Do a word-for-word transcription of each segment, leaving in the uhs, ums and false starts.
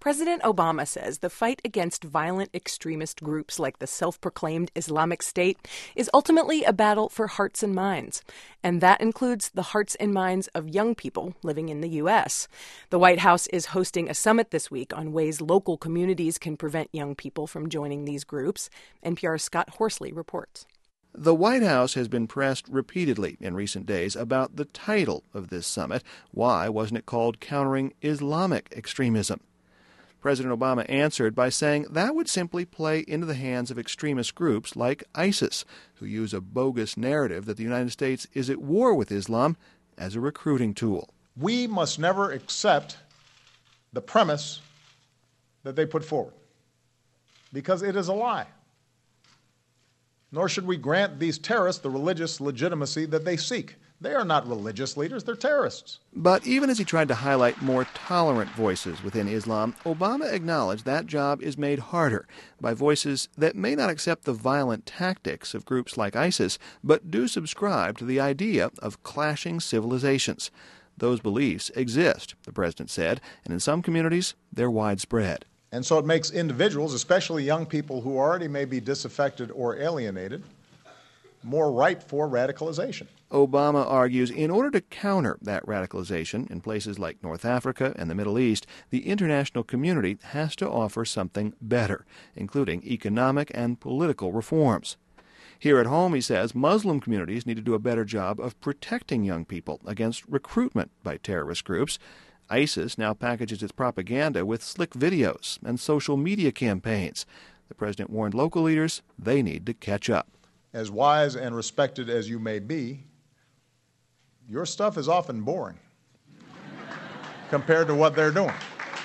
President Obama says the fight against violent extremist groups like the self-proclaimed Islamic State is ultimately a battle for hearts and minds. And that includes the hearts and minds of young people living in the U S. The White House is hosting a summit this week on ways local communities can prevent young people from joining these groups. N P R's Scott Horsley reports. The White House has been pressed repeatedly in recent days about the title of this summit. Why wasn't it called Countering Islamic Extremism? President Obama answered by saying that would simply play into the hands of extremist groups like ISIS, who use a bogus narrative that the United States is at war with Islam as a recruiting tool. We must never accept the premise that they put forward, because it is a lie. Nor should we grant these terrorists the religious legitimacy that they seek. They are not religious leaders, they're terrorists. But even as he tried to highlight more tolerant voices within Islam, Obama acknowledged that job is made harder by voices that may not accept the violent tactics of groups like ISIS, but do subscribe to the idea of clashing civilizations. Those beliefs exist, the president said, and in some communities, they're widespread. And so it makes individuals, especially young people who already may be disaffected or alienated, more ripe for radicalization. Obama argues in order to counter that radicalization in places like North Africa and the Middle East, the international community has to offer something better, including economic and political reforms. Here at home, he says, Muslim communities need to do a better job of protecting young people against recruitment by terrorist groups. ISIS now packages its propaganda with slick videos and social media campaigns. The president warned local leaders they need to catch up. As wise and respected as you may be, your stuff is often boring compared to what they're doing.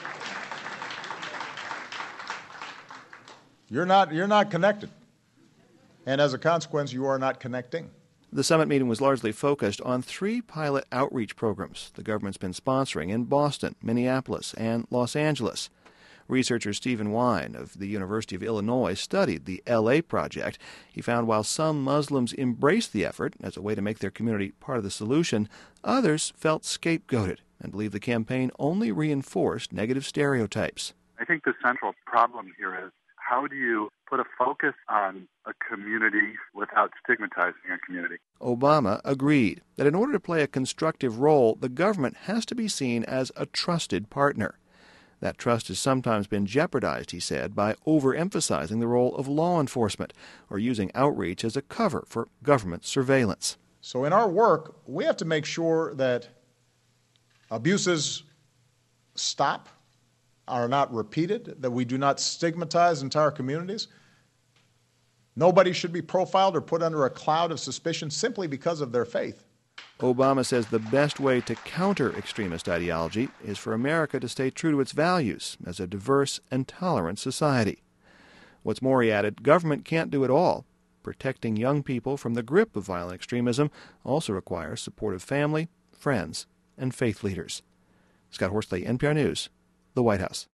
You're not, you're not connected. And as a consequence, you are not connecting. The summit meeting was largely focused on three pilot outreach programs the government's been sponsoring in Boston, Minneapolis, and Los Angeles. Researcher Stephen Wine of the University of Illinois studied the L A project. He found while some Muslims embraced the effort as a way to make their community part of the solution, others felt scapegoated and believed the campaign only reinforced negative stereotypes. I think the central problem here is how do you put a focus on a community without stigmatizing a community? Obama agreed that in order to play a constructive role, the government has to be seen as a trusted partner. That trust has sometimes been jeopardized, he said, by overemphasizing the role of law enforcement or using outreach as a cover for government surveillance. So in our work, we have to make sure that abuses stop, are not repeated, that we do not stigmatize entire communities. Nobody should be profiled or put under a cloud of suspicion simply because of their faith. Obama says the best way to counter extremist ideology is for America to stay true to its values as a diverse and tolerant society. What's more, he added, government can't do it all. Protecting young people from the grip of violent extremism also requires supportive family, friends, and faith leaders. Scott Horsley, N P R News, the White House.